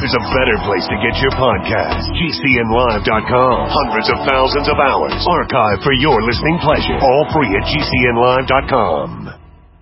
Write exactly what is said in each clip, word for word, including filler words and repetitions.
there's a better place to get your podcast. G C N live dot com. Hundreds of thousands of hours archived for your listening pleasure. All free at G C N live dot com.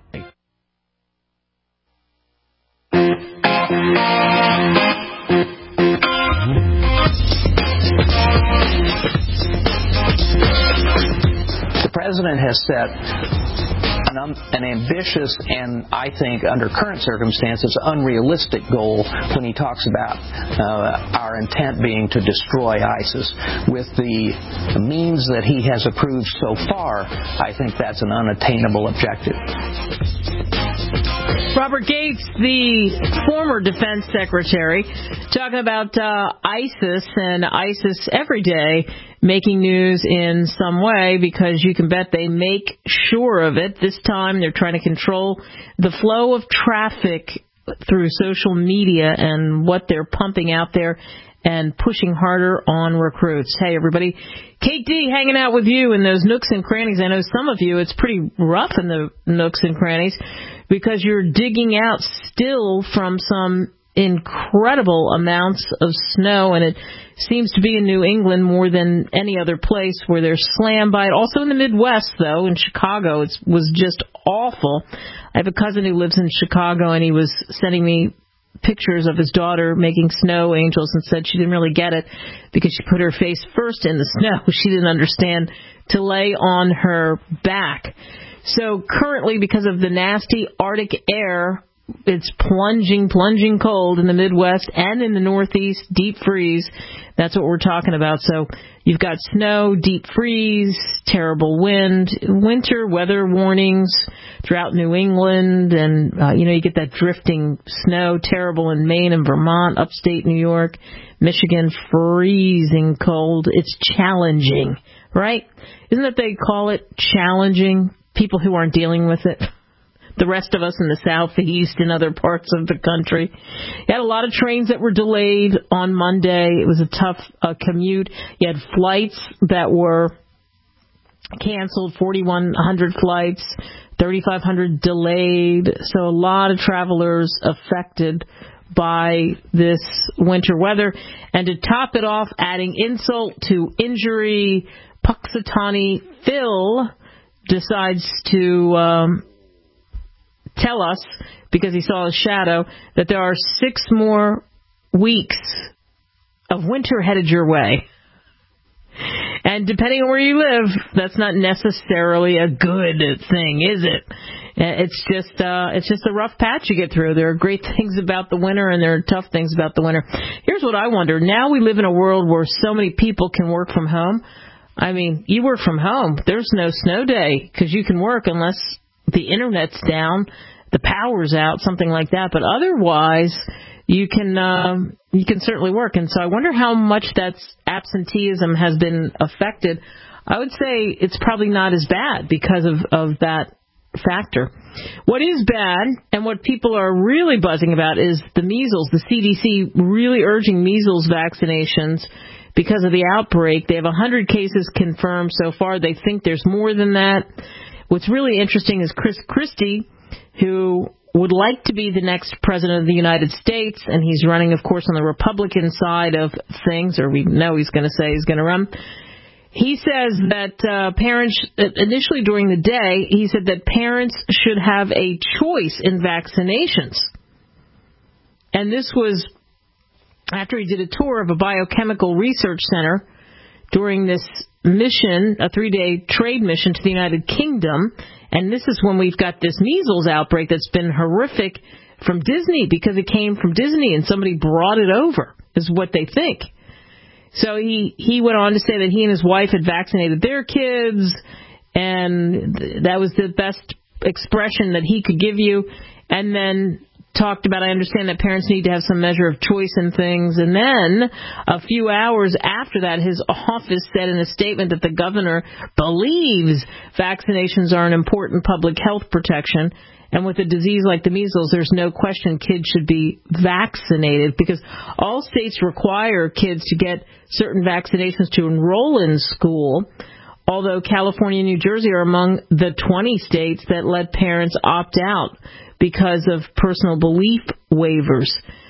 The president has set an, um, an ambitious and, I think, under current circumstances, unrealistic goal when he talks about uh, our intent being to destroy ISIS. With the means that he has approved so far, I think that's an unattainable objective. Robert Gates, the former defense secretary, talking about uh, ISIS and ISIS every day making news in some way, because you can bet they make sure of it. This time they're trying to control the flow of traffic through social media and what they're pumping out there and pushing harder on recruits. Hey, everybody. Kate D hanging out with you in those nooks and crannies. I know some of you, it's pretty rough in the nooks and crannies because you're digging out still from some incredible amounts of snow, and it seems to be in New England more than any other place where they're slammed by it. Also in the Midwest, though, in Chicago, it was just awful. I have a cousin who lives in Chicago, and he was sending me pictures of his daughter making snow angels and said she didn't really get it because she put her face first in the snow. She didn't understand to lay on her back. So currently, because of the nasty Arctic air, it's plunging, plunging cold in the Midwest and in the Northeast, deep freeze. That's what we're talking about. So you've got snow, deep freeze, terrible wind, winter weather warnings throughout New England. And, uh, you know, you get that drifting snow, terrible in Maine and Vermont, upstate New York, Michigan, freezing cold. It's challenging, right? Isn't that they call it challenging? People who aren't dealing with it. The rest of us in the southeast and other parts of the country. You had a lot of trains that were delayed on Monday. It was a tough uh, commute. You had flights that were canceled, forty-one hundred flights, thirty-five hundred delayed. So a lot of travelers affected by this winter weather. And to top it off, adding insult to injury, Puxatawny Phil decides to um, tell us, because he saw a shadow, that there are six more weeks of winter headed your way. And depending on where you live, that's not necessarily a good thing, is it? It's just uh, it's just a rough patch you get through. There are great things about the winter, and there are tough things about the winter. Here's what I wonder. Now we live in a world where so many people can work from home. I mean, you work from home. There's no snow day because you can work unless the internet's down, the power's out, something like that. But otherwise, you can um, you can certainly work. And so I wonder how much that's absenteeism has been affected. I would say it's probably not as bad because of, of that factor. What is bad and what people are really buzzing about is the measles. The C D C really urging measles vaccinations because of the outbreak. They have one hundred cases confirmed so far. They think there's more than that. What's really interesting is Chris Christie, who would like to be the next president of the United States, and he's running, of course, on the Republican side of things, or we know he's going to say he's going to run. He says that uh, parents, initially during the day, he said that parents should have a choice in vaccinations. And this was after he did a tour of a biochemical research center during this mission, a three-day trade mission to the United Kingdom. And this is when we've got this measles outbreak that's been horrific from Disney because it came from Disney and somebody brought it over, is what they think. So he, he went on to say that he and his wife had vaccinated their kids, and that was the best expression that he could give you. And then talked about, I understand that parents need to have some measure of choice in things. And then a few hours after that, his office said in a statement that the governor believes vaccinations are an important public health protection. And with a disease like the measles, there's no question kids should be vaccinated because all states require kids to get certain vaccinations to enroll in school, although California and New Jersey are among the twenty states that let parents opt out because of personal belief waivers.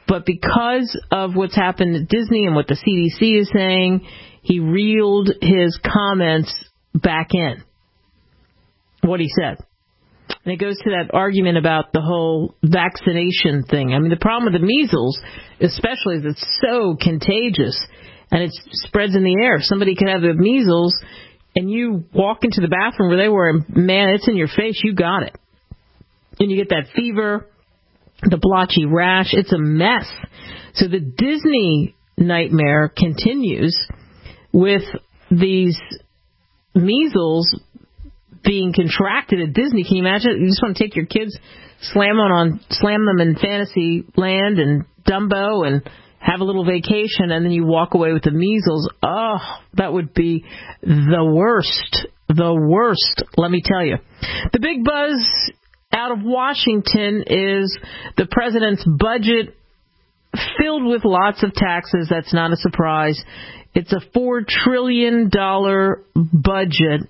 But because of what's happened at Disney and what the C D C is saying, he reeled his comments back in, what he said. And it goes to that argument about the whole vaccination thing. I mean, the problem with the measles, especially, is it's so contagious and it spreads in the air. Somebody could have the measles and you walk into the bathroom where they were, and man, it's in your face, you got it. And you get that fever, the blotchy rash, it's a mess. So the Disney nightmare continues with these measles being contracted at Disney. Can you imagine? You just want to take your kids, slam them on, slam them in Fantasyland and Dumbo, and have a little vacation, and then you walk away with the measles. Oh, that would be the worst. The worst, let me tell you. The big buzz out of Washington is the president's budget filled with lots of taxes. That's not a surprise. It's a four trillion dollars budget.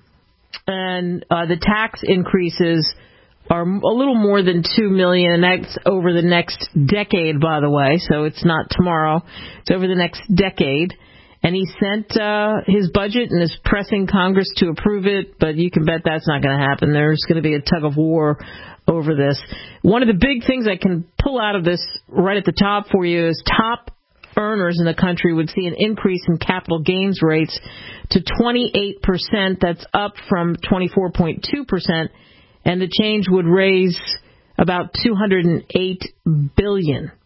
And uh, the tax increases are a little more than two million dollars, and that's over the next decade, by the way. So it's not tomorrow. It's over the next decade. And he sent uh, his budget and is pressing Congress to approve it, but you can bet that's not going to happen. There's going to be a tug of war over this. One of the big things I can pull out of this right at the top for you is top earners in the country would see an increase in capital gains rates to twenty-eight percent. That's up from twenty-four point two percent. And the change would raise about two hundred eight billion dollars.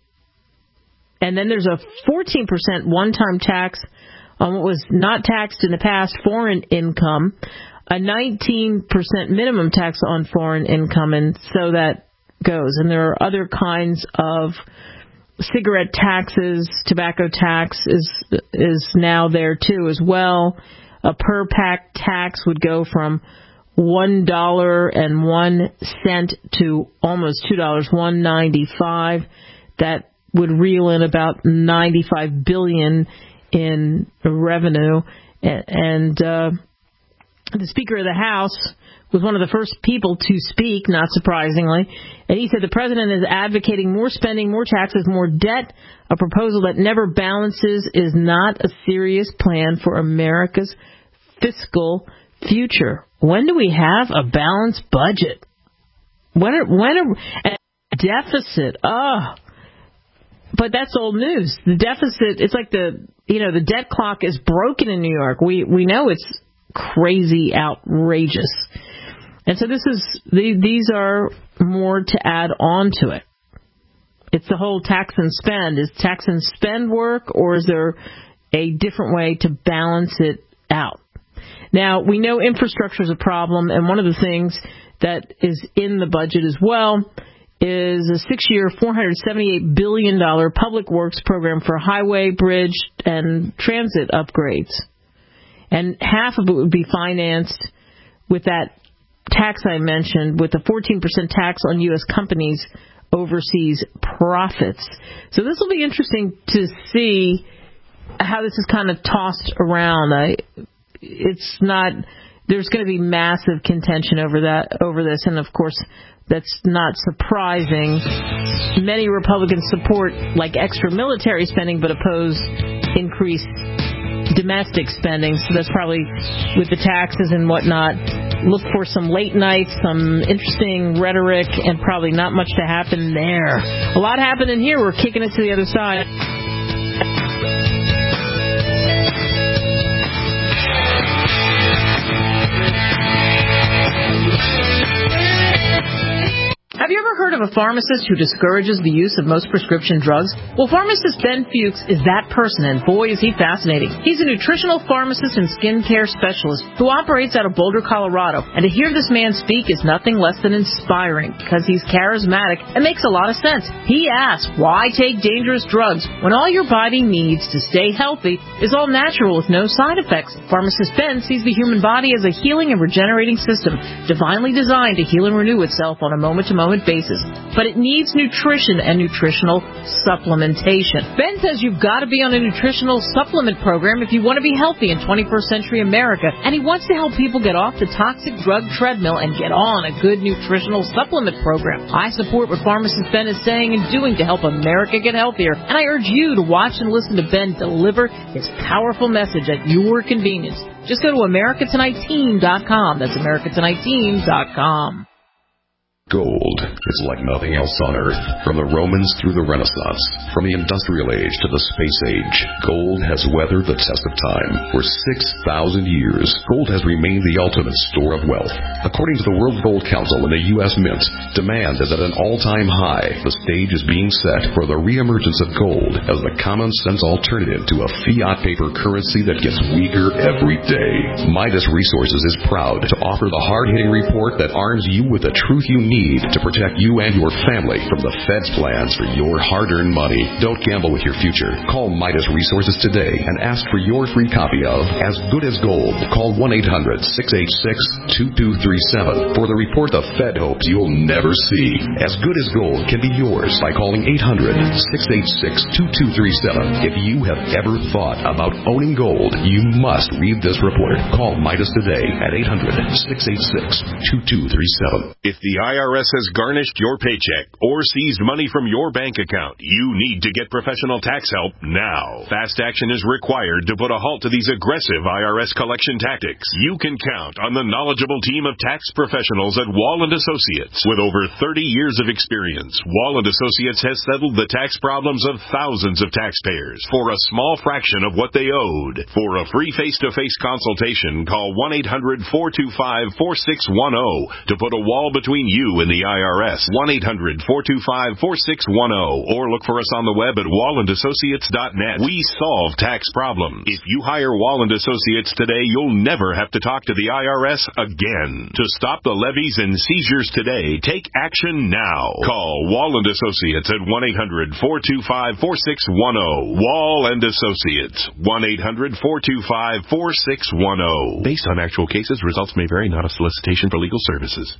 And then there's a fourteen percent one-time tax on what was not taxed in the past, foreign income, a nineteen percent minimum tax on foreign income, and so that goes. And there are other kinds of cigarette taxes, tobacco tax is is now there too as well. A per pack tax would go from one dollar and one cent to almost two dollars, one ninety-five. That would reel in about ninety-five billion dollars in revenue. And uh, the Speaker of the House was one of the first people to speak, not surprisingly. And he said the president is advocating more spending, more taxes, more debt. A proposal that never balances is not a serious plan for America's fiscal future. When do we have a balanced budget? When are, when are, a deficit? Oh, but that's old news. The deficit, it's like the, you know, the debt clock is broken in New York. We we know it's crazy, outrageous. And so this is, these are more to add on to it. It's the whole tax and spend. Is tax and spend work, or is there a different way to balance it out? Now, we know infrastructure is a problem, and one of the things that is in the budget as well is a six-year, four hundred seventy-eight billion dollars public works program for highway, bridge, and transit upgrades. And half of it would be financed with that tax I mentioned, with a fourteen percent tax on U S companies' overseas profits. So this will be interesting to see how this is kind of tossed around. I, it's not, there's going to be massive contention over that, over this, and of course, that's not surprising. Many Republicans support like extra military spending, but oppose increased domestic spending. So that's probably with the taxes and whatnot. Look for some late nights, some interesting rhetoric, and probably not much to happen there. A lot happening here. We're kicking it to the other side. Have you ever heard of a pharmacist who discourages the use of most prescription drugs? Well, pharmacist Ben Fuchs is that person, and boy, is he fascinating. He's a nutritional pharmacist and skincare specialist who operates out of Boulder, Colorado. And to hear this man speak is nothing less than inspiring, because he's charismatic and makes a lot of sense. He asks, why take dangerous drugs when all your body needs to stay healthy is all natural with no side effects? Pharmacist Ben sees the human body as a healing and regenerating system, divinely designed to heal and renew itself on a moment-to-moment daily basis, but it needs nutrition and nutritional supplementation. Ben says you've got to be on a nutritional supplement program if you want to be healthy in twenty-first century America, and he wants to help people get off the toxic drug treadmill and get on a good nutritional supplement program. I support what pharmacist Ben is saying and doing to help America get healthier, and I urge you to watch and listen to Ben deliver his powerful message at your convenience. Just go to America Tonight Team dot com. That's America Tonight Team dot com. Gold is like nothing else on Earth. From the Romans through the Renaissance, from the Industrial Age to the Space Age, gold has weathered the test of time. For six thousand years, gold has remained the ultimate store of wealth. According to the World Gold Council and the U S Mint, demand is at an all-time high. The stage is being set for the reemergence of gold as the common-sense alternative to a fiat paper currency that gets weaker every day. Midas Resources is proud to offer the hard-hitting report that arms you with the truth you need to protect you and your family from the Fed's plans for your hard-earned money. Don't gamble with your future. Call Midas Resources today and ask for your free copy of As Good as Gold. Call one eight hundred six eight six two two three seven for the report the Fed hopes you'll never see. As Good as Gold can be yours by calling eight hundred six eight six two two three seven. If you have ever thought about owning gold, you must read this report. Call Midas today at eight hundred six eight six two two three seven. If the I R S has garnished your paycheck or seized money from your bank account, you need to get professional tax help now. Fast action is required to put a halt to these aggressive I R S collection tactics. You can count on the knowledgeable team of tax professionals at Wall and Associates. With over thirty years of experience, Wall and Associates has settled the tax problems of thousands of taxpayers for a small fraction of what they owed. For a free face-to-face consultation, call one eight hundred four two five four six one zero to put a wall between you and the I R S. one eight hundred four two five four six one zero or look for us on the web at wall and associates dot net. We solve tax problems. If you hire Wall and Associates today, you'll never have to talk to the I R S again. To stop the levies and seizures today, take action now. Call Wall and Associates at one eight hundred four two five four six one zero. Wall and Associates, one eight hundred four two five four six one zero. Based on actual cases, results may vary, not a solicitation for legal services.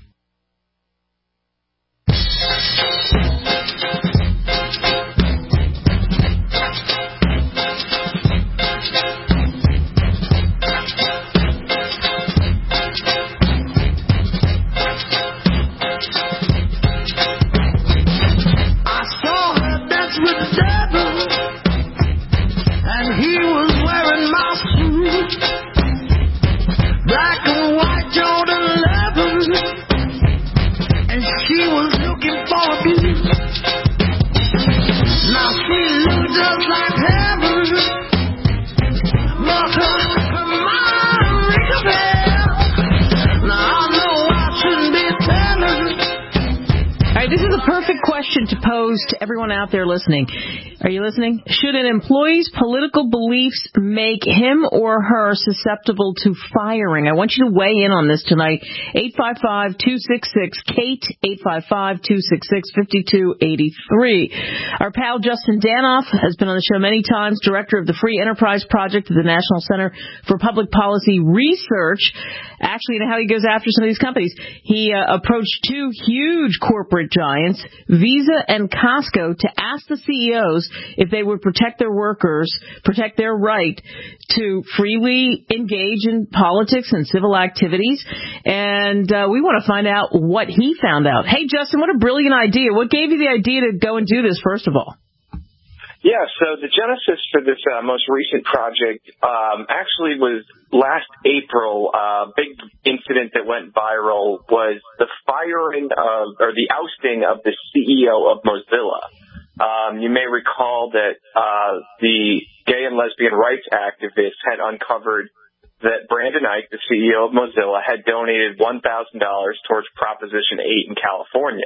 To pose to everyone out there listening. Are you listening? Should an employee's political beliefs make him or her susceptible to firing? I want you to weigh in on this tonight. eight five five two six six Kate, eight five five two six six five two eight three. Our pal Justin Danoff has been on the show many times, director of the Free Enterprise Project at the National Center for Public Policy Research. Actually, you know how he goes after some of these companies. He uh, approached two huge corporate giants, Visa and Costco, to ask the C E Os if they would protect their workers, protect their right to freely engage in politics and civil activities. And uh, we want to find out what he found out. Hey, Justin, what a brilliant idea. What gave you the idea to go and do this, first of all? Yeah, so the genesis for this uh, most recent project um, actually was last April. A uh, big incident that went viral was the firing of, or the ousting of the C E O of Mozilla. Um, you may recall that uh, the gay and lesbian rights activists had uncovered that Brandon Ike, the C E O of Mozilla, had donated one thousand dollars towards Proposition eight in California.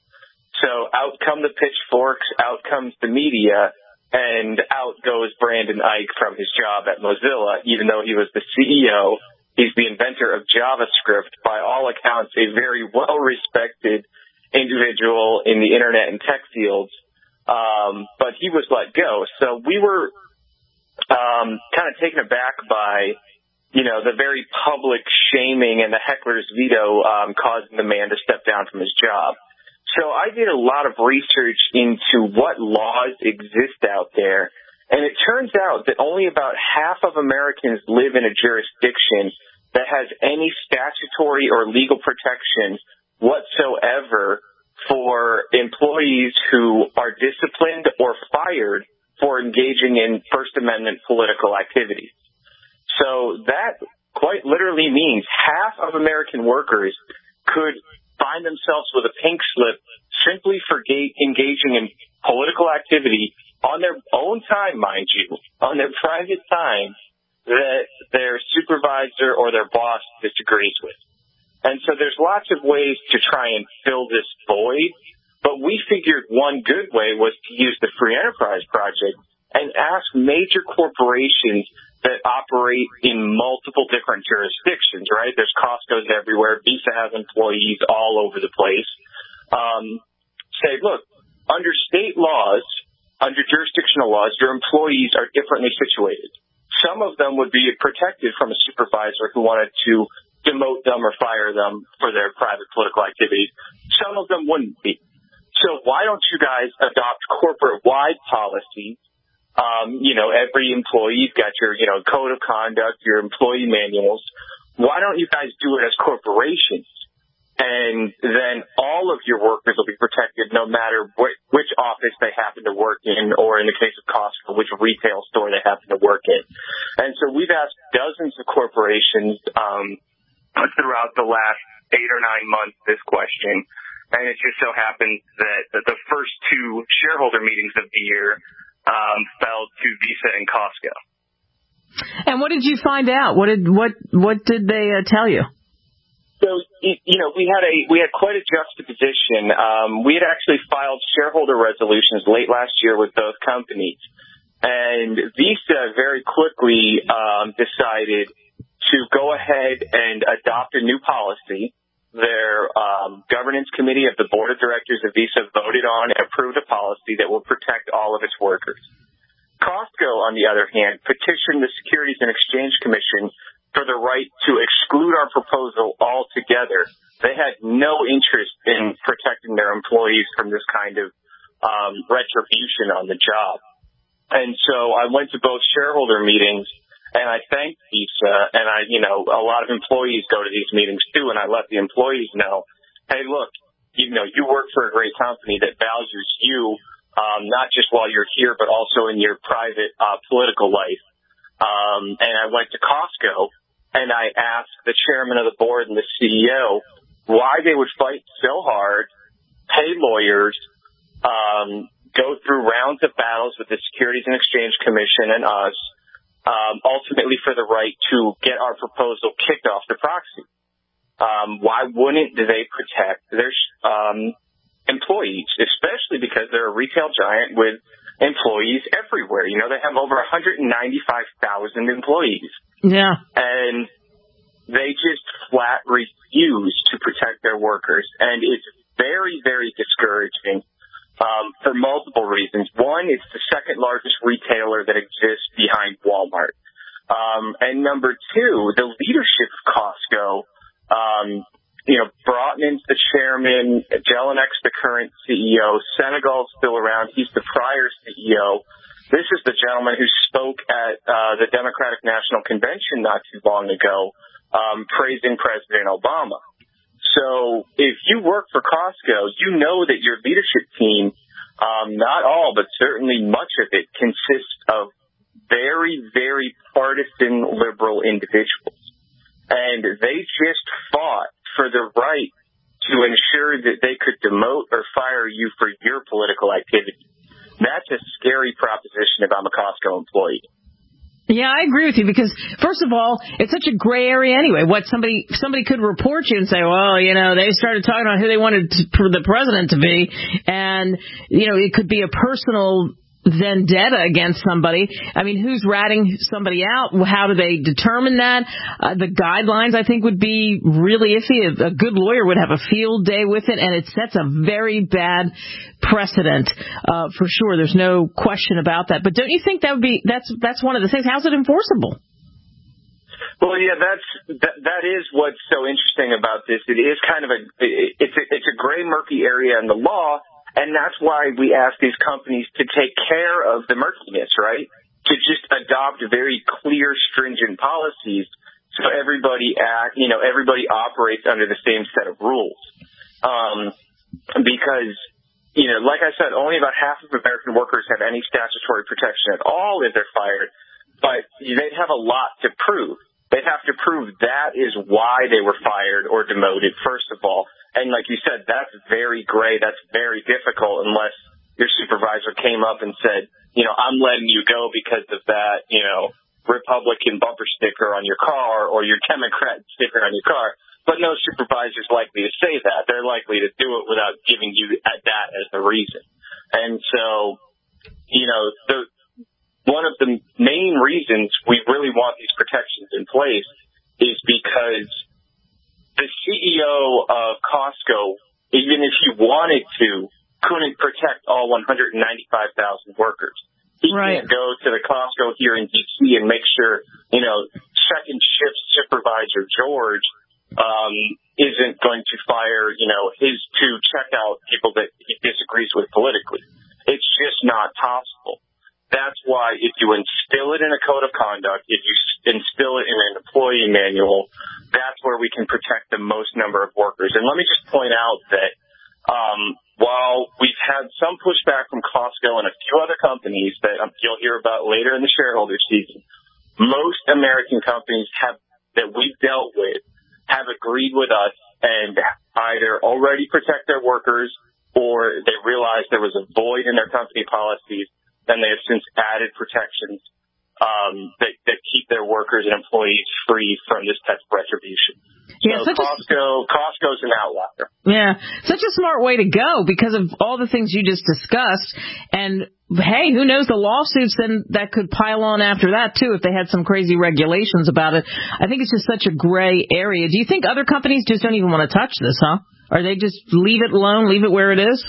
So out come the pitchforks, out comes the media, and out goes Brandon Ike from his job at Mozilla, even though he was the C E O. He's the inventor of JavaScript, by all accounts a very well-respected individual in the internet and tech fields, um, but he was let go. So we were um, kind of taken aback by, you know, the very public shaming and the heckler's veto um, causing the man to step down from his job. So I did a lot of research into what laws exist out there, and it turns out that only about half of Americans live in a jurisdiction that has any statutory or legal protection whatsoever for employees who are disciplined or fired for engaging in First Amendment political activities. So that quite literally means half of American workers could find themselves with a pink slip simply for ga- engaging in political activity on their own time, mind you, on their private time that their supervisor or their boss disagrees with. And so there's lots of ways to try and fill this void, but we figured one good way was to use the Free Enterprise Project and ask major corporations that operate in multiple different jurisdictions, right? There's Costco's everywhere. Visa has employees all over the place. Um, say, look, under state laws, under jurisdictional laws, your employees are differently situated. Some of them would be protected from a supervisor who wanted to demote them or fire them for their private political activities. Some of them wouldn't be. So why don't you guys adopt corporate-wide policies? Um, you know, every employee's got your, you know, code of conduct, your employee manuals. Why don't you guys do it as corporations? And then all of your workers will be protected no matter wh- which office they happen to work in, or in the case of Costco, which retail store they happen to work in. And so we've asked dozens of corporations um, throughout the last eight or nine months this question. And it just so happens that the first two shareholder meetings of the year Um, fell to Visa and Costco. And what did you find out? What did what what did they uh, tell you? So you know, we had a we had quite a juxtaposition. Um, we had actually filed shareholder resolutions late last year with both companies, and Visa very quickly um, decided to go ahead and adopt a new policy. Their um, governance committee of the board of directors of Visa voted on and approved a policy that will protect all of its workers. Costco, on the other hand, petitioned the Securities and Exchange Commission for the right to exclude our proposal altogether. They had no interest in protecting their employees from this kind of um, retribution on the job. And so I went to both shareholder meetings, and I thanked Visa, and I, you know, a lot of employees go to these meetings too, and I let the employees know, hey, look, you know, you work for a great company that values you, um, not just while you're here, but also in your private uh, political life. Um, and I went to Costco, and I asked the chairman of the board and the C E O why they would fight so hard, pay lawyers, um, go through rounds of battles with the Securities and Exchange Commission and us, Um, ultimately for the right to get our proposal kicked off the proxy. Um, why wouldn't they protect their um, employees, especially because they're a retail giant with employees everywhere? You know, they have over one hundred ninety-five thousand employees. Yeah. And they just flat refuse to protect their workers. And it's very, very discouraging. Um, for multiple reasons. One, it's the second largest retailer that exists behind Walmart. Um, and number two, the leadership of Costco, um, you know, Brotman's the chairman, Jelinek's the current C E O, Senegal's still around, he's the prior C E O. This is the gentleman who spoke at uh, the Democratic National Convention not too long ago, um, praising President Obama. So if you work for Costco, you know that your leadership team, um, not all, but certainly much of it, consists of very, very partisan liberal individuals. And they just fought for the right to ensure that they could demote or fire you for your political activity. That's a scary proposition if I'm a Costco employee. Yeah, I agree with you because, first of all, it's such a gray area anyway. What somebody somebody could report you and say, well, you know, they started talking about who they wanted to, for the president to be, and, you know, it could be a personal vendetta against somebody. I mean, who's ratting somebody out? How do they determine that? Uh, the guidelines, I think, would be really iffy. A good lawyer would have a field day with it, and it sets a very bad precedent uh, for sure. There's no question about that. But don't you think that would be that's that's one of the things? How's it enforceable? Well, yeah, that's that, that is what's so interesting about this. It is kind of a it's a, it's a gray, murky area in the law, and that's why we ask these companies to take care of the murkiness, right? To just adopt very clear, stringent policies so everybody act, you know, everybody operates under the same set of rules. Um, because, you know, like I said, only about half of American workers have any statutory protection at all if they're fired, but they'd have a lot to prove. They'd have to prove that is why they were fired or demoted, first of all. And like you said, that's very gray. That's very difficult unless your supervisor came up and said, you know, I'm letting you go because of that, you know, Republican bumper sticker on your car or your Democrat sticker on your car. But no supervisor's likely to say that. They're likely to do it without giving you that as the reason. And so, you know, the one of the main reasons we really want these protections in place is because the C E O of Costco, even if he wanted to, couldn't protect all one hundred ninety-five thousand workers. He right. can't go to the Costco here in D C and make sure, you know, second shift supervisor George um, isn't going to fire, you know, his two checkout people that he disagrees with politically. It's just not possible. That's why if you instill it in a code of conduct, if you instill it in an employee manual, that's where we can protect the most number of workers. And let me just point out that um, while we've had some pushback from Costco and a few other companies that um, you'll hear about later in the shareholder season, most American companies have that we've dealt with have agreed with us and either already protect their workers or they realized there was a void in their company policies. And they have since added protections um, that, that keep their workers and employees free from this type of retribution. Yeah, so Costco, a, Costco's an outlier. Yeah, such a smart way to go because of all the things you just discussed. And, hey, who knows the lawsuits then that could pile on after that, too, if they had some crazy regulations about it. I think it's just such a gray area. Do you think other companies just don't even want to touch this, huh? Or they just leave it alone, leave it where it is?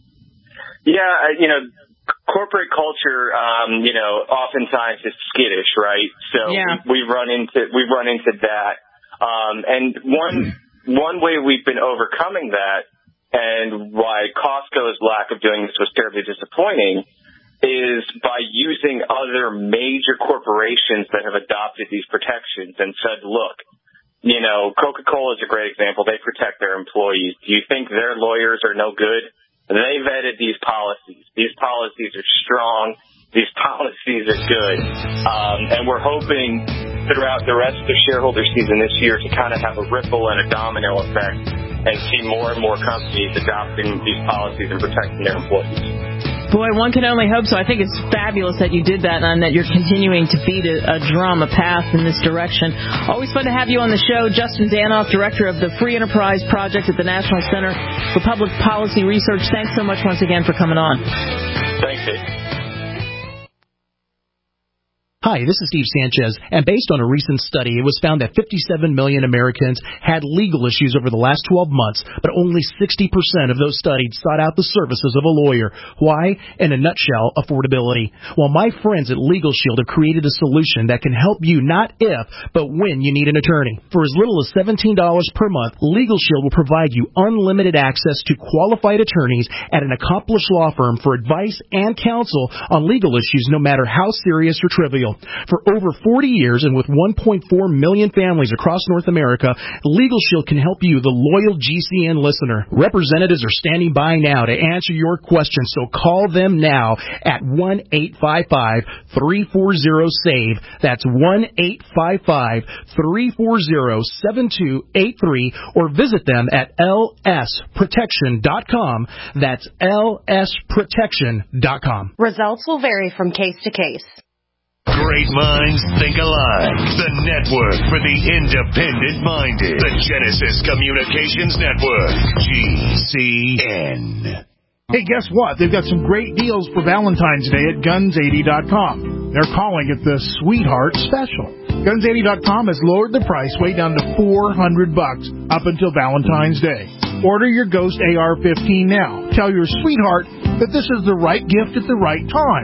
Yeah, you know, corporate culture, um, you know, oftentimes is skittish, right? So yeah. we, we've run into we've run into that, um, and one one way we've been overcoming that, and why Costco's lack of doing this was terribly disappointing, is by using other major corporations that have adopted these protections and said, look, you know, Coca-Cola is a great example. They protect their employees. Do you think their lawyers are no good? They vetted these policies. These policies are strong. These policies are good. Um, and we're hoping throughout the rest of the shareholder season this year to kind of have a ripple and a domino effect and see more and more companies adopting these policies and protecting their employees. Boy, one can only hope so. I think it's fabulous that you did that and that you're continuing to beat a, a drum, a path in this direction. Always fun to have you on the show. Justin Danhof, Director of the Free Enterprise Project at the National Center for Public Policy Research. Thanks so much once again for coming on. Thanks, Dave. Hi, this is Steve Sanchez, and based on a recent study, it was found that fifty-seven million Americans had legal issues over the last twelve months, but only sixty percent of those studied sought out the services of a lawyer. Why? In a nutshell, affordability. Well, my friends at Legal Shield have created a solution that can help you not if, but when you need an attorney. For as little as seventeen dollars per month, Legal Shield will provide you unlimited access to qualified attorneys at an accomplished law firm for advice and counsel on legal issues, no matter how serious or trivial. For over forty years and with one point four million families across North America, Legal Shield can help you, the loyal G C N listener. Representatives are standing by now to answer your questions, so call them now at one eight five five, three four zero, S A V E. That's one eight five five, three four zero, seven two eight three, or visit them at L S protection dot com. That's L S protection dot com. Results will vary from case to case. Great minds think alike. The network for the independent-minded. The Genesis Communications Network. G C N. Hey, guess what? They've got some great deals for Valentine's Day at guns eighty dot com. They're calling it the Sweetheart Special. guns eighty dot com has lowered the price way down to four hundred bucks up until Valentine's Day. Order your Ghost A R fifteen now. Tell your sweetheart that this is the right gift at the right time.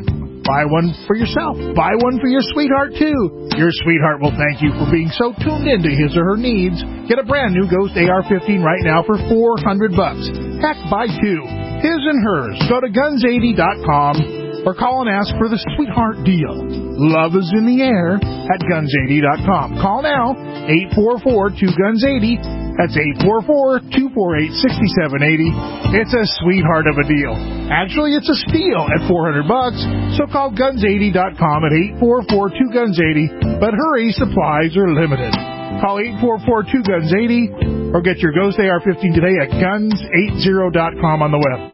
buy one for yourself. Buy one for your sweetheart, too. Your sweetheart will thank you for being so tuned into his or her needs. Get a brand new Ghost A R fifteen right now for four hundred bucks. Heck, buy two. His and hers. Go to guns eighty dot com or call and ask for the sweetheart deal. Love is in the air at guns eighty dot com. Call now, eight four four, two guns eighty. That's eight four four, two four eight, six seven eight zero. It's a sweetheart of a deal. Actually, it's a steal at four hundred bucks. So call guns eighty dot com at eight four four, two guns eighty. But hurry, supplies are limited. Call eight four four, two guns eighty or get your Ghost A R fifteen today at guns eighty dot com on the web.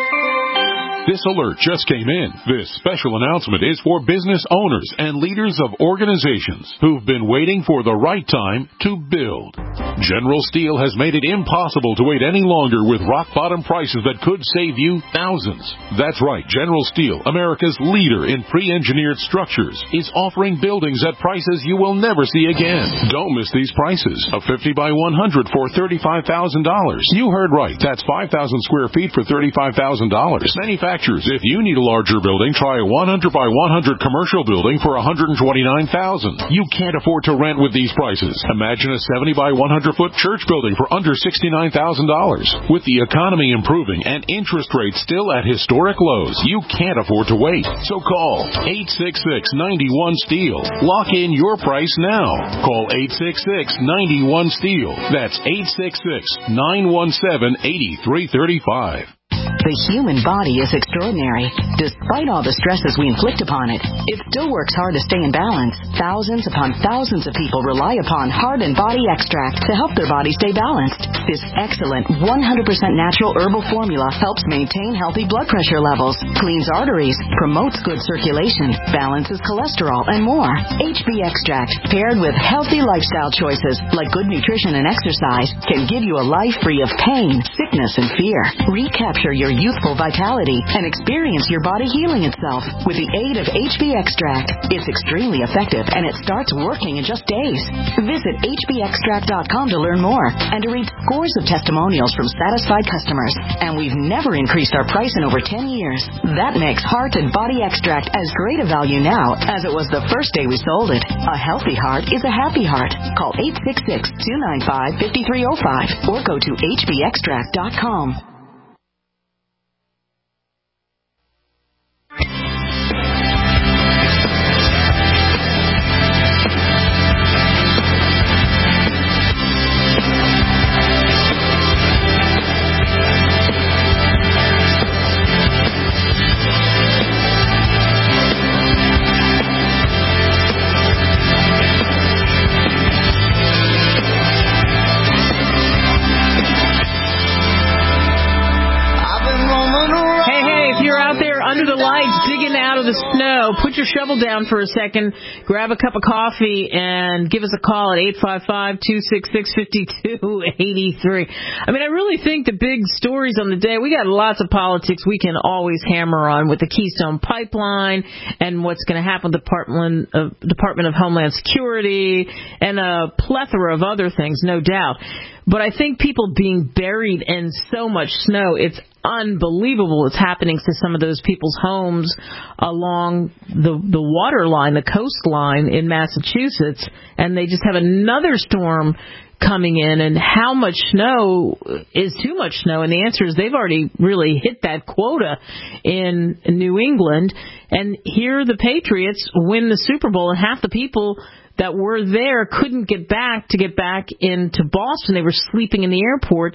This alert just came in. This special announcement is for business owners and leaders of organizations who've been waiting for the right time to build. General Steel has made it impossible to wait any longer with rock-bottom prices that could save you thousands. That's right. General Steel, America's leader in pre-engineered structures, is offering buildings at prices you will never see again. Don't miss these prices. A fifty by one hundred for thirty-five thousand dollars. You heard right. That's five thousand square feet for thirty-five thousand dollars. Manufactured If you need a larger building, try a one hundred by one hundred commercial building for one hundred twenty-nine thousand dollars. You can't afford to rent with these prices. Imagine a seventy by one hundred foot church building for under sixty-nine thousand dollars. With the economy improving and interest rates still at historic lows, you can't afford to wait. So call eight six six, nine one, STEEL. Lock in your price now. Call eight six six, nine one, STEEL. That's eight six six, nine one seven, eight three three five. The human body is extraordinary. Despite all the stresses we inflict upon it, it still works hard to stay in balance. Thousands upon thousands of people rely upon Heart and Body Extract to help their body stay balanced. This excellent one hundred percent natural herbal formula helps maintain healthy blood pressure levels, cleans arteries, promotes good circulation, balances cholesterol, and more. H B Extract, paired with healthy lifestyle choices like good nutrition and exercise, can give you a life free of pain, sickness, and fear. Recapture your youthful vitality and experience your body healing itself with the aid of H B Extract. It's extremely effective and it starts working in just days. Visit H B extract dot com to learn more and to read scores of testimonials from satisfied customers. And we've never increased our price in over ten years. That makes Heart and Body Extract as great a value now as it was the first day we sold it. A healthy heart is a happy heart. Call eight six six, two nine five, five three zero five or go to H B extract dot com. Snow, put your shovel down for a second, grab a cup of coffee, and give us a call at eight five five, two six six, five two eight three. I mean, I really think the big stories on the day, we got lots of politics we can always hammer on with the Keystone Pipeline and what's going to happen with the Department of, Department of Homeland Security and a plethora of other things, no doubt. But I think people being buried in so much snow, it's unbelievable what's happening to some of those people's homes along the the water line, the coastline in Massachusetts, and they just have another storm coming in. And how much snow is too much snow? And the answer is they've already really hit that quota in New England. And here the Patriots win the Super Bowl, and half the people that were there couldn't get back to get back into Boston. They were sleeping in the airport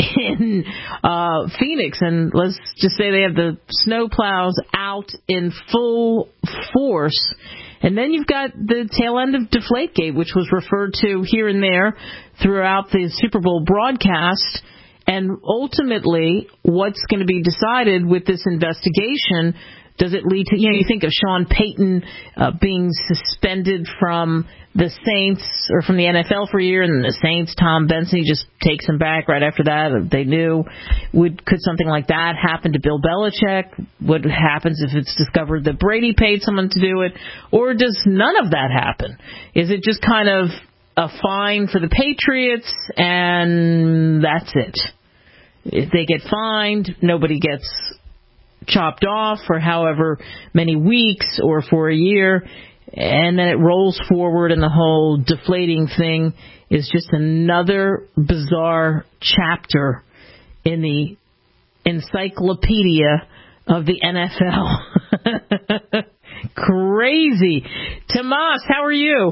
in uh, Phoenix, and let's just say they have the snow plows out in full force. And then you've got the tail end of Deflategate, which was referred to here and there throughout the Super Bowl broadcast. And ultimately, what's going to be decided with this investigation? Does it lead to, you know, you think of Sean Payton uh, being suspended from the Saints or from the N F L for a year, and the Saints, Tom Benson, he just takes him back right after that. They knew. Would Could something like that happen to Bill Belichick? What happens if it's discovered that Brady paid someone to do it? Or does none of that happen? Is it just kind of a fine for the Patriots and that's it? If they get fined, nobody gets chopped off for however many weeks or for a year, and then it rolls forward, and the whole deflating thing is just another bizarre chapter in the encyclopedia of the N F L. Crazy. Tomas, how are you?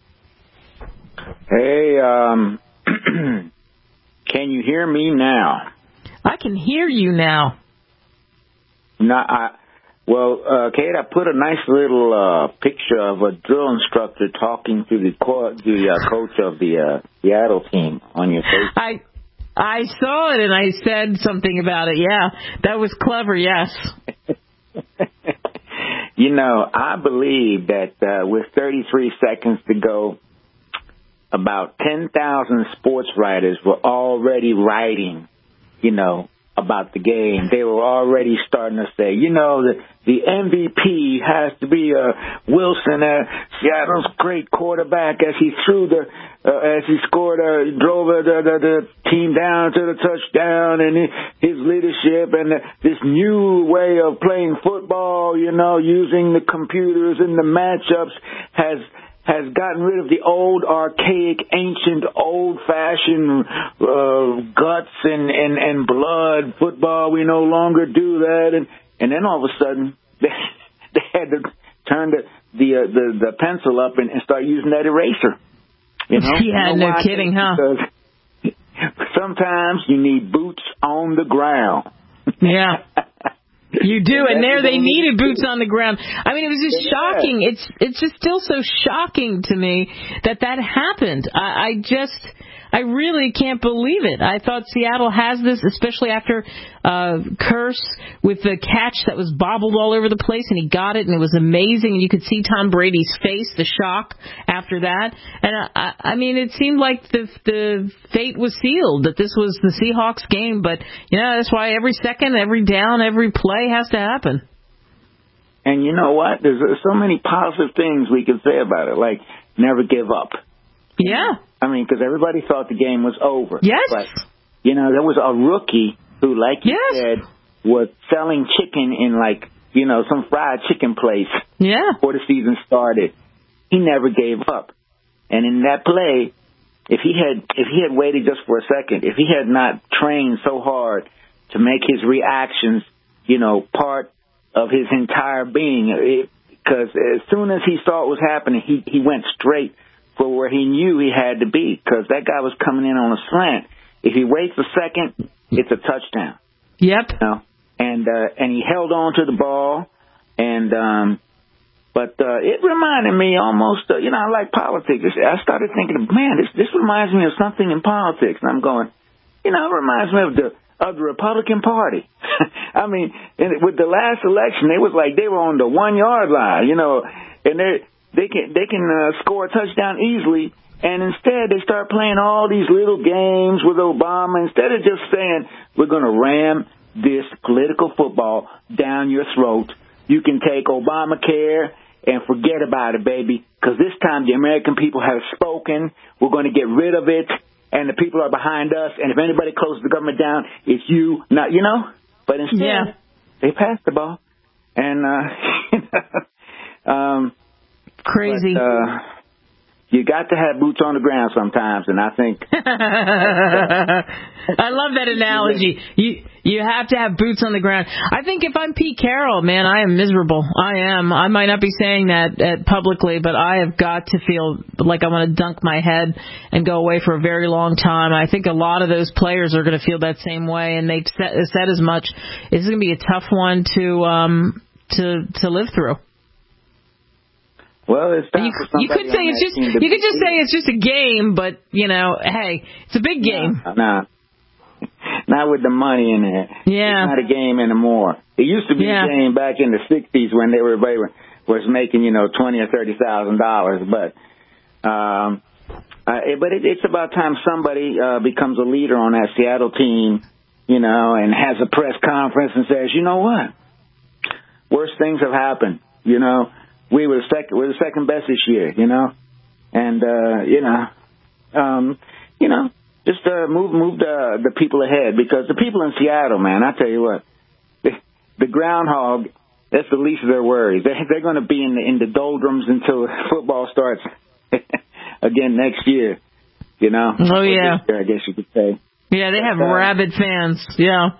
Hey, um, can you hear me now? I can hear you now. No, I, well, uh, Kate, I put a nice little uh, picture of a drill instructor talking to the, co- the uh, coach of the uh, Seattle team on your Facebook. I I saw it and I said something about it. Yeah, that was clever. Yes. You know, I believe that uh, with thirty-three seconds to go, about ten thousand sports writers were already writing, you know, about the game. They were already starting to say, you know, the, the M V P has to be uh, Wilson, uh, Seattle's great quarterback, as he threw the, uh, as he scored, uh, drove uh, the, the, the team down to the touchdown, and his leadership and uh, this new way of playing football, you know, using the computers and the matchups has has gotten rid of the old, archaic, ancient, old-fashioned uh, guts and, and, and blood football. We no longer do that. And, and then all of a sudden, they, they had to turn the the, uh, the, the pencil up and, and start using that eraser. You know? Yeah, you know no kidding, huh? Because sometimes you need boots on the ground. Yeah. You do, and there they needed boots on the ground. I mean, it was just shocking. It's it's just still so shocking to me that that happened. I, I just, I really can't believe it. I thought Seattle has this, especially after uh, Curse with the catch that was bobbled all over the place, and he got it, and it was amazing. And you could see Tom Brady's face, the shock after that. And I, I mean, it seemed like the the fate was sealed, that this was the Seahawks game. But you know, that's why every second, every down, every play has to happen. And you know what? There's so many positive things we can say about it, like never give up. Yeah. I mean, because everybody thought the game was over. Yes. But, you know, there was a rookie who, like you yes. said, was selling chicken in, like, you know, some fried chicken place yeah. before the season started. He never gave up. And in that play, if he had if he had waited just for a second, if he had not trained so hard to make his reactions, you know, part of his entire being, because as soon as he saw what was happening, he, he went straight for where he knew he had to be, because that guy was coming in on a slant. If he waits a second, it's a touchdown. Yep. You know? And uh, and he held on to the ball, and um, but uh, it reminded me almost, uh, you know, I like politics. I started thinking, man, this this reminds me of something in politics. And I'm going, you know, it reminds me of the of the Republican Party. I mean, and with the last election, it was like they were on the one yard line, you know, and they they can they can uh, score a touchdown easily. And instead, they start playing all these little games with Obama. Instead of just saying, we're going to ram this political football down your throat, you can take Obamacare and forget about it, baby, because this time the American people have spoken. We're going to get rid of it, and the people are behind us. And if anybody closes the government down, it's you, not, you know. But instead, yeah. they passed the ball. And, uh, um, crazy. But, uh, you got to have boots on the ground sometimes, and I think I love that analogy. You you have to have boots on the ground. I think if I'm Pete Carroll, man, I am miserable. I am. I might not be saying that uh, publicly, but I have got to feel like I want to dunk my head and go away for a very long time. I think a lot of those players are going to feel that same way, and they've said, said as much. It's going to be a tough one to um to to live through. Well, it's time you, for you could say it's just you could just say it's just a game, but you know, hey, it's a big game. No, no. Not with the money in it. Yeah, it's not a game anymore. It used to be yeah. a game back in the sixties when they were everybody was making, you know, twenty or thirty thousand dollars. But, um, uh, it, but it, it's about time somebody uh, becomes a leader on that Seattle team, you know, and has a press conference and says, you know what, worse things have happened, you know. We were second. We're the second best this year, you know, and uh, you know, um, you know, just uh, move move the the people ahead, because the people in Seattle, man, I tell you what, they, the groundhog, that's the least of their worries. They're, they're going to be in the, in the doldrums until football starts again next year, you know? Oh, yeah. Year, I guess you could say. Yeah, they have but, uh, rabid fans. Yeah.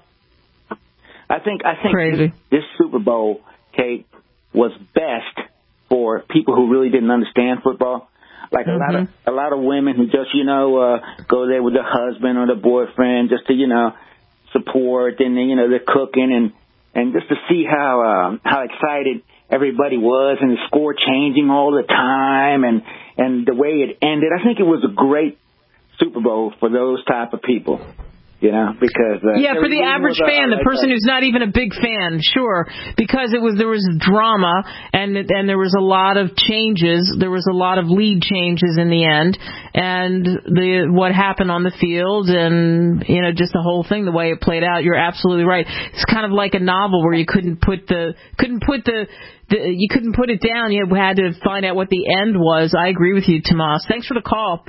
I think I think Crazy. This, this Super Bowl, Kate, was best for people who really didn't understand football. Like mm-hmm. a lot of a lot of women who just, you know, uh, go there with their husband or their boyfriend just to, you know, support, and then, you know, they're cooking, and, and just to see how um, how excited everybody was, and the score changing all the time, and and the way it ended. I think it was a great Super Bowl for those type of people. You know, because uh, yeah, for the average fan, the person who's not even a big fan, sure, because it was there was drama and and there was a lot of changes, there was a lot of lead changes in the end, and the what happened on the field, and you know, just the whole thing, the way it played out. You're absolutely right. It's kind of like a novel where you couldn't put the couldn't put the. The, you couldn't put it down. You had to find out what the end was. I agree with you, Tomas. Thanks for the call.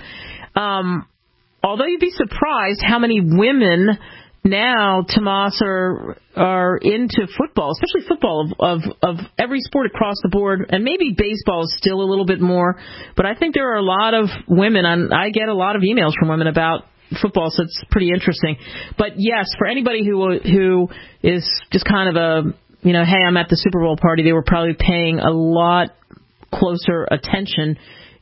Um, Although you'd be surprised how many women now, Tomas, are are into football, especially football of, of of every sport across the board, and maybe baseball is still a little bit more. But I think there are a lot of women, and I get a lot of emails from women about football, so it's pretty interesting. But yes, for anybody who who is just kind of a, you know, hey, I'm at the Super Bowl party, they were probably paying a lot closer attention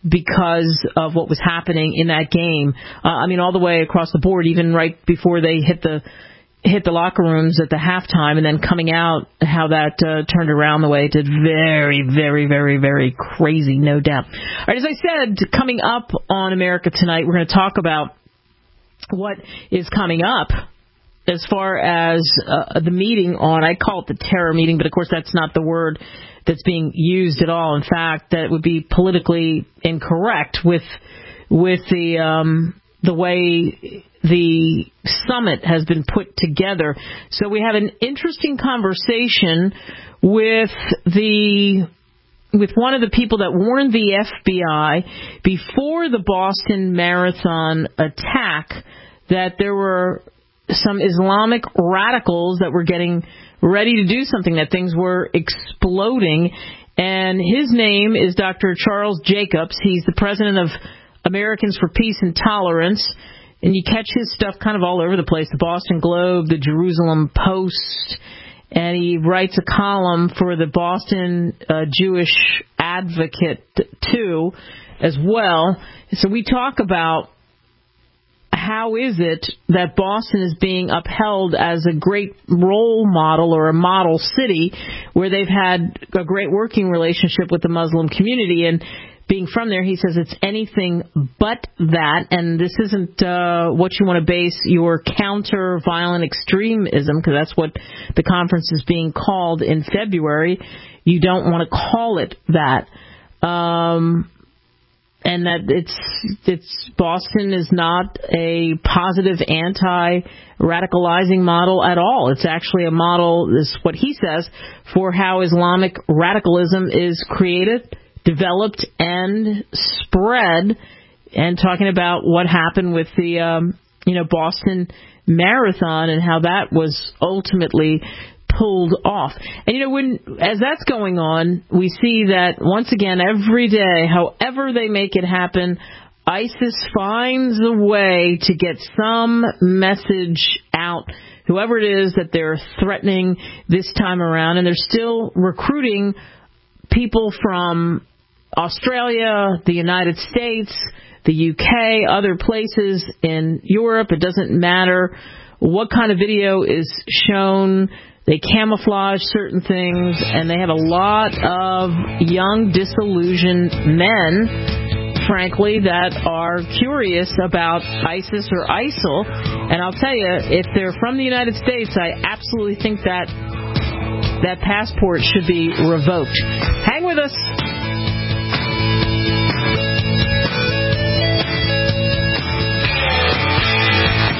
because of what was happening in that game. Uh, I mean, all the way across the board, even right before they hit the hit the locker rooms at the halftime, and then coming out, how that uh, turned around the way it did. Very, very, very, very crazy, no doubt. All right, as I said, coming up on America Tonight, we're going to talk about what is coming up as far as uh, the meeting on, I call it the terror meeting, but of course that's not the word that's being used at all. In fact, that would be politically incorrect with with the um, the way the summit has been put together. So we have an interesting conversation with the with one of the people that warned the F B I before the Boston Marathon attack that there were some Islamic radicals that were getting ready to do something, that things were exploding. And his name is Doctor Charles Jacobs. He's the president of Americans for Peace and Tolerance. And you catch his stuff kind of all over the place, the Boston Globe, the Jerusalem Post, and he writes a column for the Boston uh, Jewish Advocate, too, as well. So we talk about how is it that Boston is being upheld as a great role model or a model city where they've had a great working relationship with the Muslim community. And being from there, he says it's anything but that. And this isn't uh, what you want to base your counter-violent extremism, because that's what the conference is being called in February. You don't want to call it that. Um... And that it's it's Boston is not a positive anti-radicalizing model at all. It's actually a model, is what he says, for how Islamic radicalism is created, developed, and spread. And talking about what happened with the um, you know Boston Marathon and how that was ultimately pulled off. And, you know, when as that's going on, we see that, once again, every day, however they make it happen, ISIS finds a way to get some message out, whoever it is that they're threatening this time around. And they're still recruiting people from Australia, the United States, the U K, other places in Europe. It doesn't matter what kind of video is shown. They camouflage certain things, and they have a lot of young, disillusioned men, frankly, that are curious about ISIS or ISIL. And I'll tell you, if they're from the United States, I absolutely think that that passport should be revoked. Hang with us.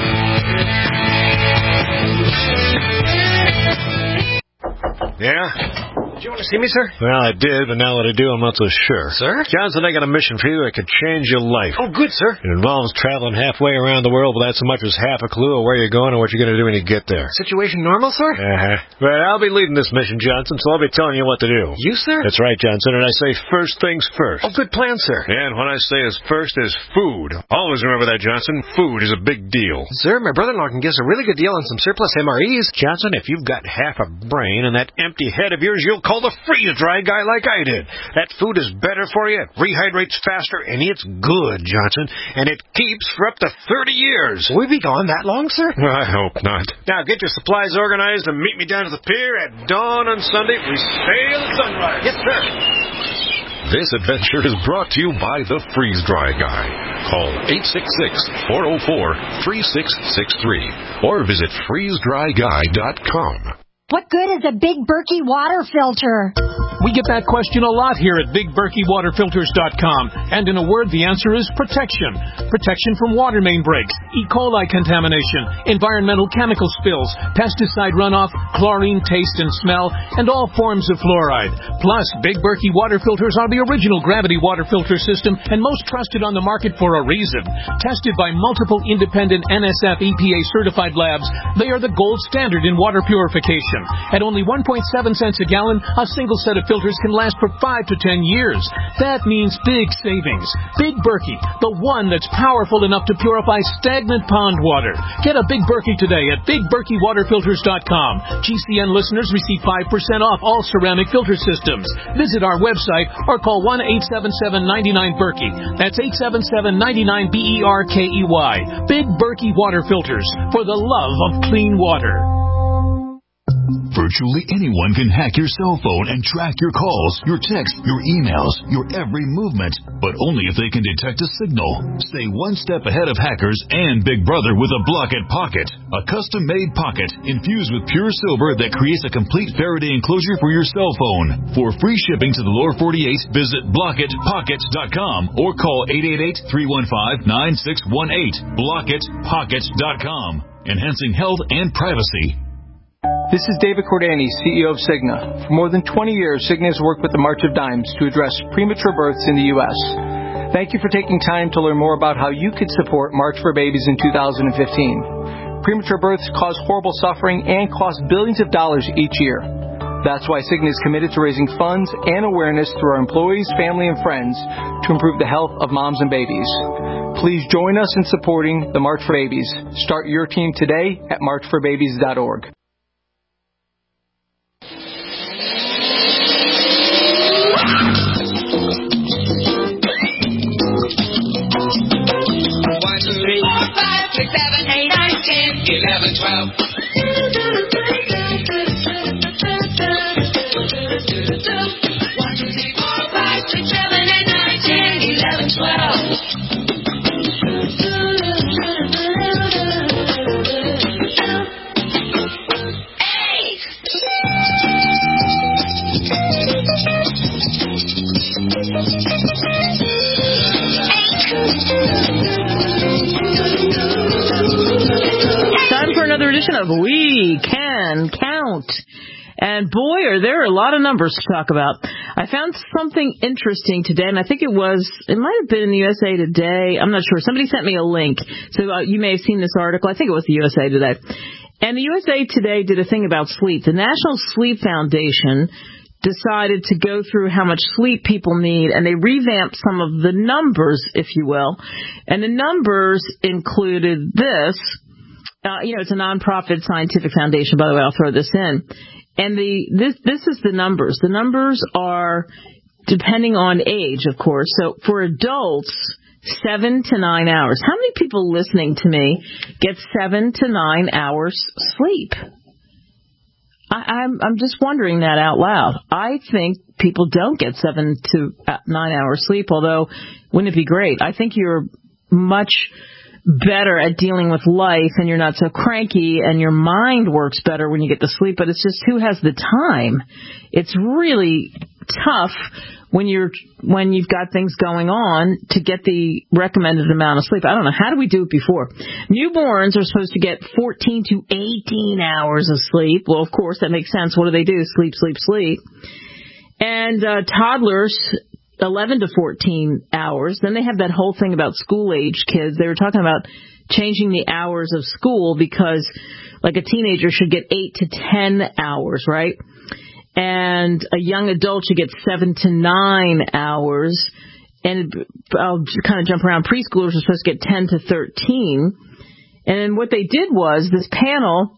Yeah? you want to see me, sir? Well, I did, but now that I do, I'm not so sure. Sir? Johnson, I got a mission for you that could change your life. Oh, good, sir. It involves traveling halfway around the world without so much as half a clue of where you're going or what you're going to do when you get there. Situation normal, sir? Uh-huh. But I'll be leading this mission, Johnson, so I'll be telling you what to do. You, sir? That's right, Johnson, and I say first things first. Oh, good plan, sir. And when I say as first is food. Always remember that, Johnson. Food is a big deal. Sir, my brother-in-law can give us a really good deal on some surplus M R Es. Johnson, if you've got half a brain and that empty head of yours, you'll call the freeze-dry guy like I did. That food is better for you, it rehydrates faster, and it's good, Johnson. And it keeps for up to thirty years. Will we be gone that long, sir? I hope not. Now, get your supplies organized and meet me down to the pier at dawn on Sunday. We sail at sunrise. Yes, sir. This adventure is brought to you by the Freeze Dry Guy. Call eight six six, four oh four, three six six three or visit freeze dry guy dot com. What good is a Big Berkey water filter? We get that question a lot here at big berkey water filters dot com. And in a word, the answer is protection. Protection from water main breaks, E. coli contamination, environmental chemical spills, pesticide runoff, chlorine taste and smell, and all forms of fluoride. Plus, Big Berkey water filters are the original gravity water filter system and most trusted on the market for a reason. Tested by multiple independent N S F E P A certified labs, they are the gold standard in water purification. At only one point seven cents a gallon, a single set of filters can last for five to ten years. That means big savings. Big Berkey, the one that's powerful enough to purify stagnant pond water. Get a Big Berkey today at big berkey water filters dot com. G C N listeners receive five percent off all ceramic filter systems. Visit our website or call one eight seven seven, nine nine, Berkey. That's eight seven seven, nine nine, B E R K E Y. Big Berkey Water Filters, for the love of clean water. Virtually anyone can hack your cell phone and track your calls, your texts, your emails, your every movement, but only if they can detect a signal. Stay one step ahead of hackers and Big Brother with a Blockit Pocket, a custom-made pocket infused with pure silver that creates a complete Faraday enclosure for your cell phone. For free shipping to the lower forty-eight, visit blockit pocket dot com or call eight eight eight, three one five, nine six one eight. blockit pocket dot com, enhancing health and privacy. This is David Cordani, C E O of Cigna. For more than twenty years, Cigna has worked with the March of Dimes to address premature births in the U S Thank you for taking time to learn more about how you could support March for Babies in two thousand fifteen. Premature births cause horrible suffering and cost billions of dollars each year. That's why Cigna is committed to raising funds and awareness through our employees, family, and friends to improve the health of moms and babies. Please join us in supporting the March for Babies. Start your team today at march for babies dot org. Six, seven, eight, nine, ten, eleven, twelve. One, two, three, four, five, six, seven, eight, nine, ten, eleven, twelve. Time for another edition of We Can Count. And boy, are there a lot of numbers to talk about. I found something interesting today, and I think it was, it might have been in the U S A Today. I'm not sure. Somebody sent me a link. So uh, you may have seen this article. I think it was the U S A Today. And the U S A Today did a thing about sleep. The National Sleep Foundation decided to go through how much sleep people need, and they revamped some of the numbers, if you will. And the numbers included this. Uh, you know, it's a nonprofit scientific foundation, by the way. I'll throw this in. And the this this is the numbers. The numbers are depending on age, of course. So for adults, seven to nine hours. How many people listening to me get seven to nine hours sleep? I, I'm I'm just wondering that out loud. I think people don't get seven to nine hours sleep, although wouldn't it be great? I think you're much better at dealing with life and you're not so cranky and your mind works better when you get to sleep, but it's just who has the time? It's really tough when you're when you've got things going on to get the recommended amount of sleep. I don't know. How do we do it before? Newborns are supposed to get fourteen to eighteen hours of sleep. Well, of course, that makes sense. What do they do? Sleep, sleep, sleep. And uh, toddlers, eleven to fourteen hours. Then they have that whole thing about school-age kids. They were talking about changing the hours of school because, like, a teenager should get eight to ten hours, right? And a young adult should get seven to nine hours. And I'll kind of jump around. Preschoolers are supposed to get ten to thirteen. And then what they did was this panel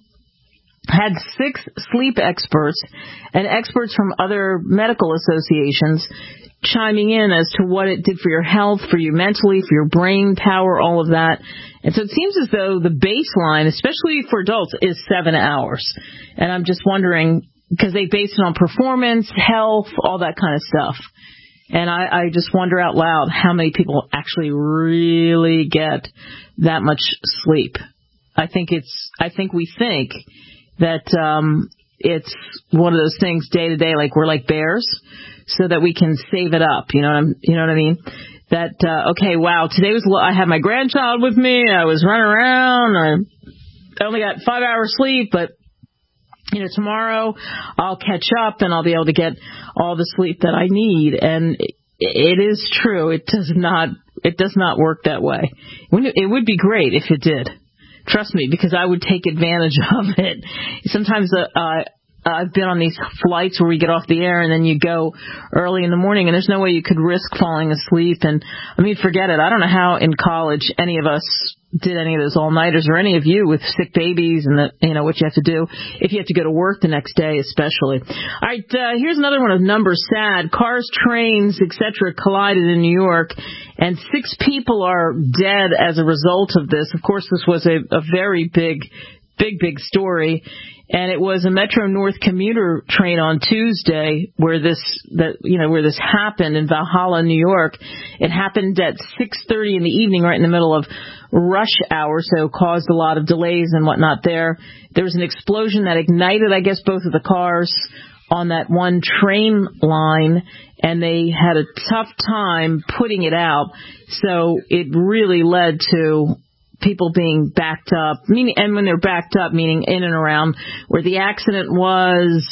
had six sleep experts and experts from other medical associations chiming in as to what it did for your health, for you mentally, for your brain power, all of that. And so it seems as though the baseline, especially for adults, is seven hours. And I'm just wondering, because they base it on performance, health, all that kind of stuff. And I, I just wonder out loud how many people actually really get that much sleep. I think it's, I think we think that um, it's one of those things day to day, like we're like bears, so that we can save it up. You know what I'm, you know what I mean? That uh, okay, wow, today was I had my grandchild with me. I was running around. I only got five hours sleep, but you know tomorrow I'll catch up and I'll be able to get all the sleep that I need. And it, it is true. It does not. It does not work that way. It would be great if it did. Trust me, because I would take advantage of it. Sometimes uh, uh, I've been on these flights where we get off the air and then you go early in the morning and there's no way you could risk falling asleep. And, I mean, forget it. I don't know how in college any of us did any of those all-nighters, or any of you with sick babies and the, you know what you have to do if you have to go to work the next day, especially. All right, uh, here's another one of numbers. Sad. Cars, trains, et cetera collided in New York, and six people are dead as a result of this. Of course, this was a, a very big, big, big story. And it was a Metro North commuter train on Tuesday where this, that you know, where this happened in Valhalla, New York. It happened at six thirty in the evening, right in the middle of rush hour, so caused a lot of delays and whatnot there. There was an explosion that ignited, I guess, both of the cars on that one train line, and they had a tough time putting it out. So it really led to people being backed up, meaning, and when they're backed up, meaning in and around where the accident was,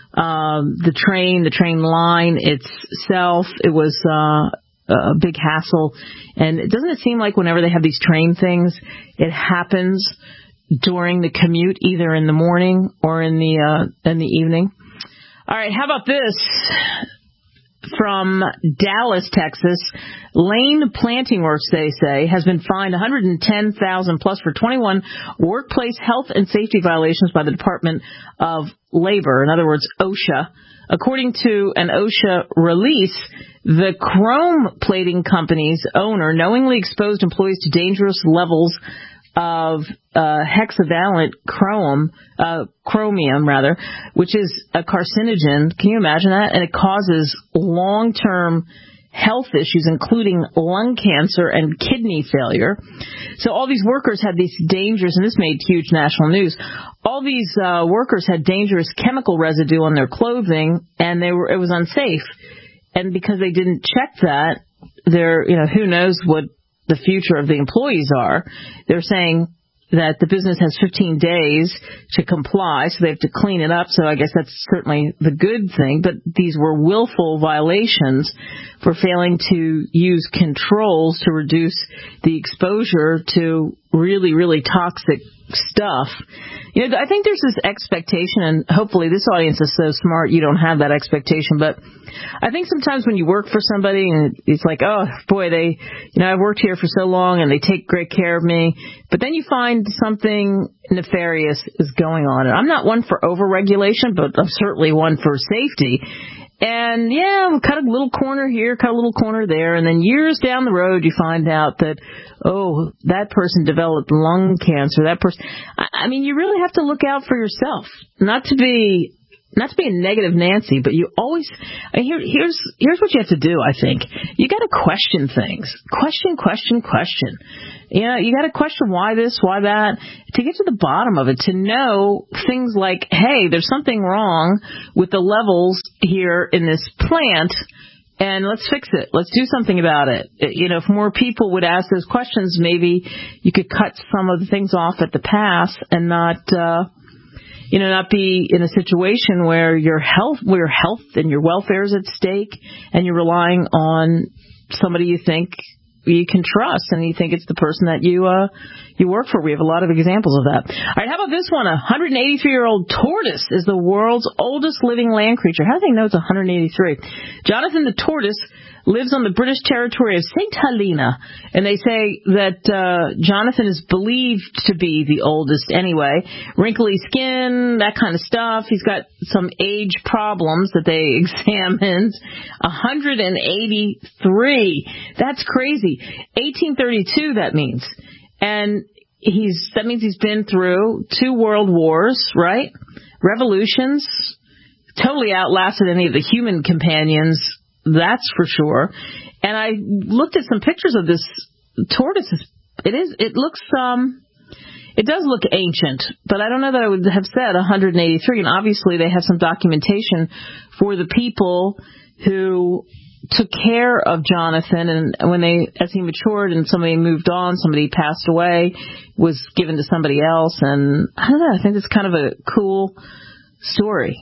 um, the train, the train line itself, it was uh, a big hassle. And doesn't it seem like whenever they have these train things, it happens during the commute, either in the morning or in the uh, in the evening? All right, how about this? From Dallas, Texas, Lane Planting Works, they say, has been fined one hundred ten thousand dollars plus for twenty-one workplace health and safety violations by the Department of Labor, in other words, OSHA. According to an OSHA release, the chrome plating company's owner knowingly exposed employees to dangerous levels of uh, hexavalent chrome, uh, chromium rather, which is a carcinogen. Can you imagine that? And it causes long-term health issues, including lung cancer and kidney failure. So all these workers had these dangerous, and this made huge national news. All these uh, workers had dangerous chemical residue on their clothing, and they were it was unsafe. And because they didn't check that, they're you know who knows what the future of the employees are. They're saying that the business has fifteen days to comply, so they have to clean it up. So I guess that's certainly the good thing. But these were willful violations for failing to use controls to reduce the exposure to really, really toxic stuff. You know, I think there's this expectation, and hopefully this audience is so smart you don't have that expectation, but I think sometimes when you work for somebody and it's like, oh boy, they, you know, I've worked here for so long and they take great care of me, but then you find something nefarious is going on. And I'm not one for overregulation, but I'm certainly one for safety. And yeah, we'll cut a little corner here, cut a little corner there, and then years down the road you find out that, oh, that person developed lung cancer, that person, I, I mean, you really have to look out for yourself. Not to be, not to be a negative Nancy, but you always, I mean, here, here's, here's what you have to do, I think. You gotta question things. Question, question, question. You know, you gotta question why this, why that, to get to the bottom of it, to know things like, hey, there's something wrong with the levels here in this plant, and let's fix it. Let's do something about it. You know, if more people would ask those questions, maybe you could cut some of the things off at the pass and not, uh, you know, not be in a situation where your health, where your health and your welfare is at stake, and you're relying on somebody you think you can trust, and you think it's the person that you uh you work for. We have a lot of examples of that. All right, how about this one? A one hundred eighty-three-year-old tortoise is the world's oldest living land creature. How do they know it's one hundred eighty-three? Jonathan the tortoise lives on the British territory of Saint Helena, and they say that uh, Jonathan is believed to be the oldest anyway. Wrinkly skin, that kind of stuff. He's got some age problems that they examined. one hundred eighty-three. That's crazy. eighteen thirty-two, that means. And he's that means he's been through two world wars, right? Revolutions. Totally outlasted any of the human companions, that's for sure. And I looked at some pictures of this tortoise. It is. It looks. Um. It does look ancient, but I don't know that I would have said one hundred eighty-three. And obviously, they have some documentation for the people who took care of Jonathan, and when they, as he matured and somebody moved on, somebody passed away, was given to somebody else, and I don't know. I think it's kind of a cool story.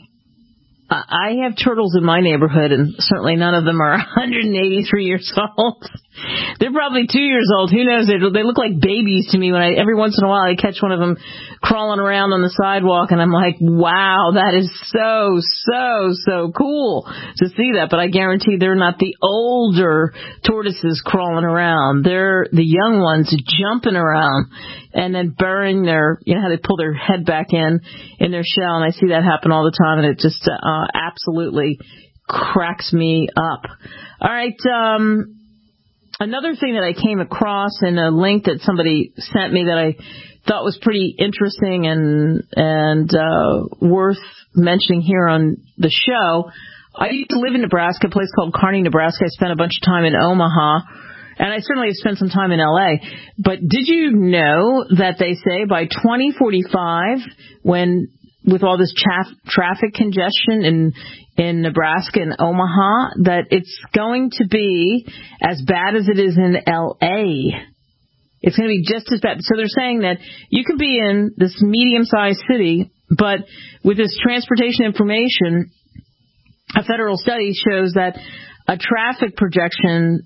I have turtles in my neighborhood, and certainly none of them are one hundred eighty-three years old. They're probably two years old. Who knows? They, they look like babies to me. When I every once in a while I catch one of them crawling around on the sidewalk, and I'm like, wow, that is so, so, so cool to see that. But I guarantee they're not the older tortoises crawling around. They're the young ones jumping around and then burying their, you know how they pull their head back in, in their shell. And I see that happen all the time, and it just uh, absolutely cracks me up. All right, um... another thing that I came across in a link that somebody sent me that I thought was pretty interesting and and uh, worth mentioning here on the show. I used to live in Nebraska, a place called Kearney, Nebraska. I spent a bunch of time in Omaha, and I certainly have spent some time in L A. But did you know that they say by twenty forty-five, when with all this tra- traffic congestion in in Nebraska and Omaha, that it's going to be as bad as it is in L A. It's going to be just as bad. So they're saying that you can be in this medium-sized city, but with this transportation information, a federal study shows that a traffic projection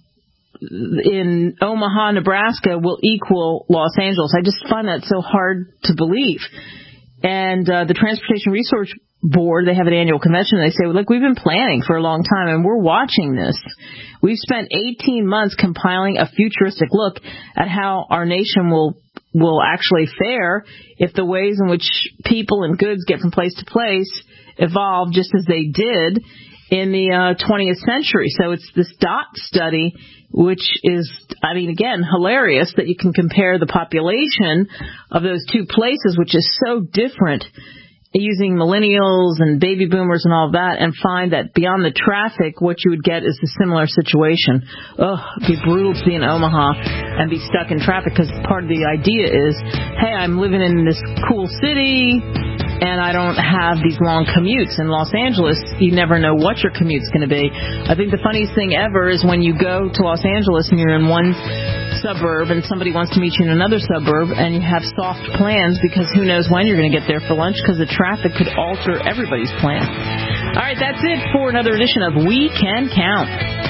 in Omaha, Nebraska will equal Los Angeles. I just find that so hard to believe. And uh, the Transportation Research Board, they have an annual convention, and they say, look, we've been planning for a long time, and we're watching this. We've spent eighteen months compiling a futuristic look at how our nation will will actually fare if the ways in which people and goods get from place to place evolve just as they did in the uh, twentieth century. So it's this DOT study, which is, I mean, again, hilarious that you can compare the population of those two places, which is so different, using millennials and baby boomers and all of that, and find that beyond the traffic, what you would get is a similar situation. Ugh, it'd be brutal to be in Omaha and be stuck in traffic, because part of the idea is, hey, I'm living in this cool city, and I don't have these long commutes. In Los Angeles, you never know what your commute's going to be. I think the funniest thing ever is when you go to Los Angeles and you're in one suburb and somebody wants to meet you in another suburb, and you have soft plans because who knows when you're going to get there for lunch, because the traffic could alter everybody's plan. All right, that's it for another edition of We Can Count.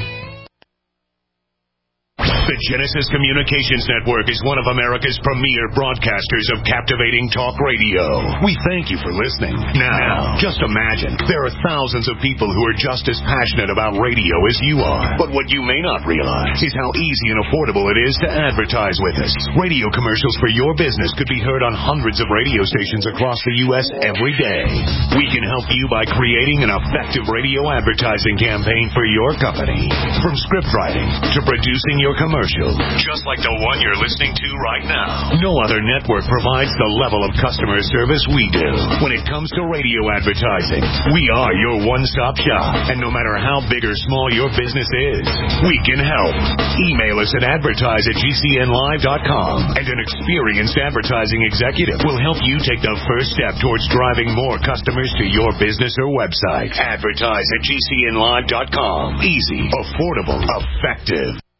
The Genesis Communications Network is one of America's premier broadcasters of captivating talk radio. We thank you for listening. Now, just imagine, there are thousands of people who are just as passionate about radio as you are. But what you may not realize is how easy and affordable it is to advertise with us. Radio commercials for your business could be heard on hundreds of radio stations across the U S every day. We can help you by creating an effective radio advertising campaign for your company. From script writing to producing your commercial, just like the one you're listening to right now. No other network provides the level of customer service we do. When it comes to radio advertising, we are your one-stop shop. And no matter how big or small your business is, we can help. Email us at advertise at g c n live dot com, and an experienced advertising executive will help you take the first step towards driving more customers to your business or website. Advertise at g c n live dot com. Easy, affordable, effective.